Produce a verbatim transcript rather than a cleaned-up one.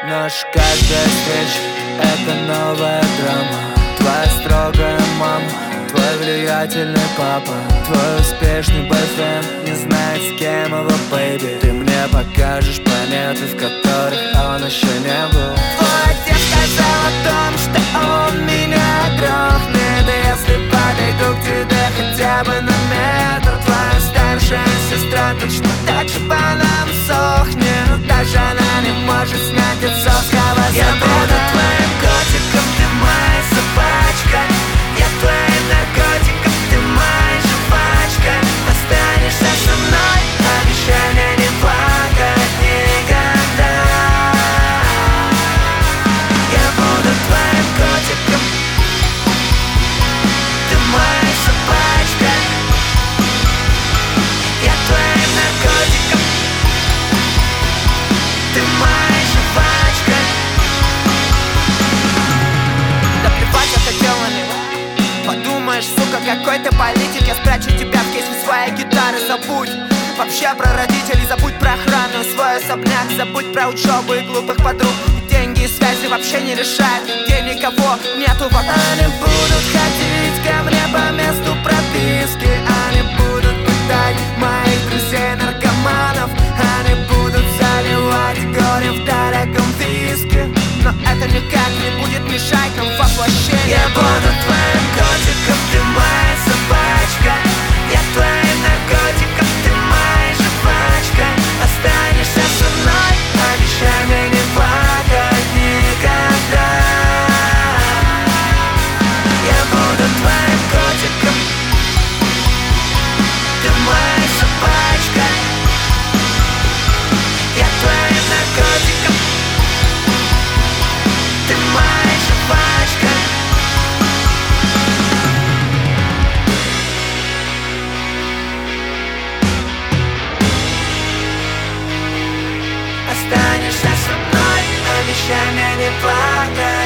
Наша каждая встреча — это новая драма. Твоя строгая мама, твой влиятельный папа, твой успешный бойфренд не знает, с кем его бэйби. Ты мне покажешь планеты, в которых он еще не был. Твой отец сказал о том, что он меня грохнет, и если подойду к тебе хотя бы на метр. Твоя старшая сестра точно так же по нам сохнет, но даже она не может снять отцовского запрета. Я буду твоим котиком, ты моя собачка. Я твоим наркотиком, ты моя жвачка. Останешься со мной, обещай мне не плакать никогда. Я буду твоим котиком, ты моя собачка. Я твоим наркотиком, ты моя жвачка. Да плевать я хотел на него. Подумаешь, сука, какой ты политик. Я спрячу тебя в кейсе своей гитары. Забудь вообще про родителей, забудь про охрану, свой особняк, забудь про учебу и глупых подруг. И деньги и связи вообще не решают, где никого нету вокруг. Они будут ходить ко мне по месту прописки. Они будут пытать моих друзей-наркоманов. Они будут заливать горе в дорогом виске. Но это никак не будет мешать нам воплощению. Я буду твоим котиком, ты моя собачка. Я твоим наркотиком, ты моя жвачка. Останешься со мной, обещай мне не плакать никогда. Я буду твоим котиком, ты моя собачка. Я твоим наркотиком, ты моя жвачка. Останешься со мной, обещай мне не плакать.